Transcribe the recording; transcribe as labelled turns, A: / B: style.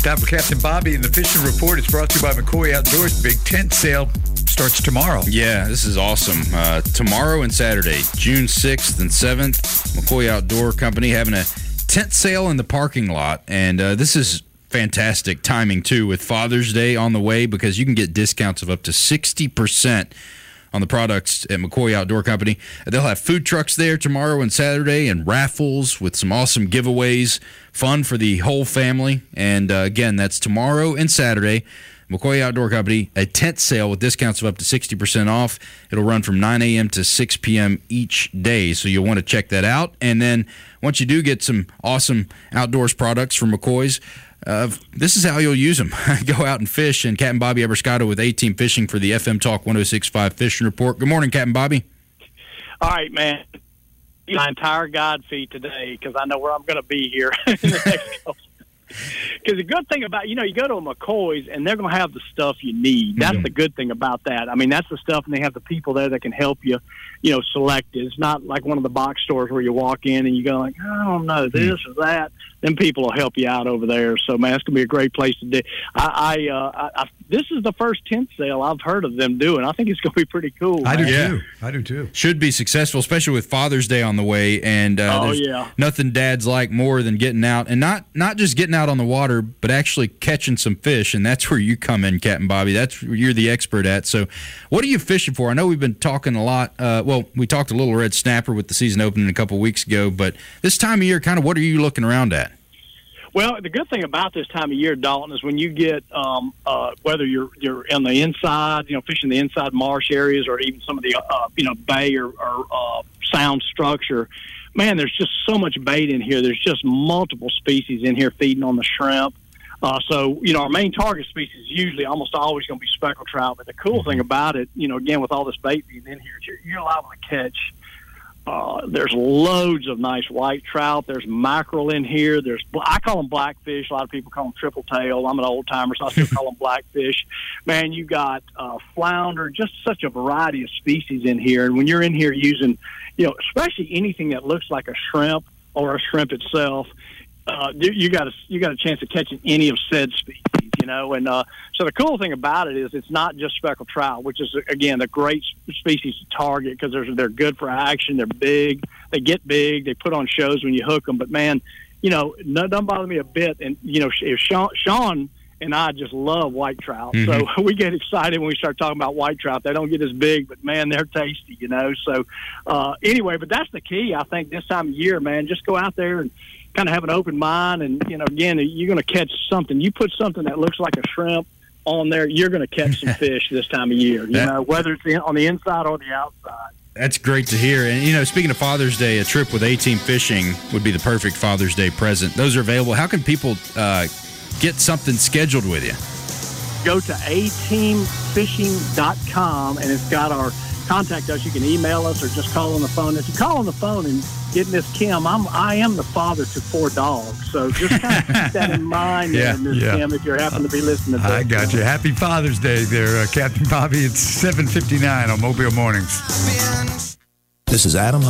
A: Time for Captain Bobby and the Fishing Report. It's brought to you by McCoy Outdoors. Big tent sale starts tomorrow.
B: Yeah, this is awesome. Tomorrow and Saturday, June 6th and 7th, McCoy Outdoor Company having a tent sale in the parking lot. And this is fantastic timing, too, with Father's Day on the way, because you can get discounts of up to 60% on the products at McCoy Outdoor Company. They'll have food trucks there tomorrow and Saturday and raffles with some awesome giveaways, fun for the whole family. And again, that's tomorrow and Saturday. McCoy Outdoor Company, a tent sale with discounts of up to 60% off. It'll run from 9 a.m. to 6 p.m. each day, so you'll want to check that out. And then once you do get some awesome outdoors products from McCoy's, this is how you'll use them. Go out and fish. And Captain Bobby Eberscotto with A-Team Fishing for the FM Talk 106.5 Fishing Report. Good morning, Captain Bobby.
C: All right, man. My entire guide feed today, because I know where I'm going to be here in the next couple. Because the good thing about, you go to a McCoy's and they're going to have the stuff you need. That's the good thing about that. I mean, that's the stuff, and they have the people there that can help you, select it. It's not like one of the box stores where you walk in and you go like, I don't know, this or that. Then people will help you out over there. So, man, it's going to be a great place to do. This is the first tent sale I've heard of them doing. I think it's going to be pretty cool.
A: I do too.
B: Should be successful, especially with Father's Day on the way. And there's nothing dads like more than getting out, and not just getting out on the water, but actually catching some fish. And that's where you come in, Captain Bobby. That's where you're the expert at. So what are you fishing for? I know we've been talking a lot. We talked a little red snapper with the season opening a couple weeks ago, but this time of year, kind of what are you looking around at?
C: Well, the good thing about this time of year, Dalton, is when you get whether you're on the inside, fishing the inside marsh areas, or even some of the bay or sound structure. Man, there's just so much bait in here. There's just multiple species in here feeding on the shrimp. So our main target species is usually almost always going to be speckled trout. But the cool thing about it, again, with all this bait being in here, you're liable to catch. There's loads of nice white trout. There's mackerel in here. I call them blackfish. A lot of people call them triple tail. I'm an old timer, so I still call them blackfish. Man, you got flounder, just such a variety of species in here. And when you're in here using, especially anything that looks like a shrimp or a shrimp itself, you got a chance of catching any of said species. And so the cool thing about it is it's not just speckled trout, which is, again, a great species to target because they're good for action. They're big. They get big. They put on shows when you hook them. But, man, doesn't bother me a bit. And, if Sean and I just love white trout. So we get excited when we start talking about white trout. They don't get as big, but, man, they're tasty, So, anyway, but that's the key, I think, this time of year, man. Just go out there and kind of have an open mind, and again, you're going to catch something. You put something that looks like a shrimp on there, you're going to catch some fish this time of year. Whether it's on the inside or the outside.
B: That's great to hear. And speaking of Father's Day, a trip with A-Team Fishing would be the perfect Father's Day present. Those are available. How can people get something scheduled with you?
C: Go to ateamfishing.com, and it's got our contact us. You can email us or just call on the phone. If you call on the phone and get Miss Kim, I am the father to 4 dogs, so just kind of keep that in mind, Miss Kim, if you happen to be listening to this.
A: I got you. Happy Father's Day there, Captain Bobby. It's 7:59 on Mobile Mornings.
D: This is Adam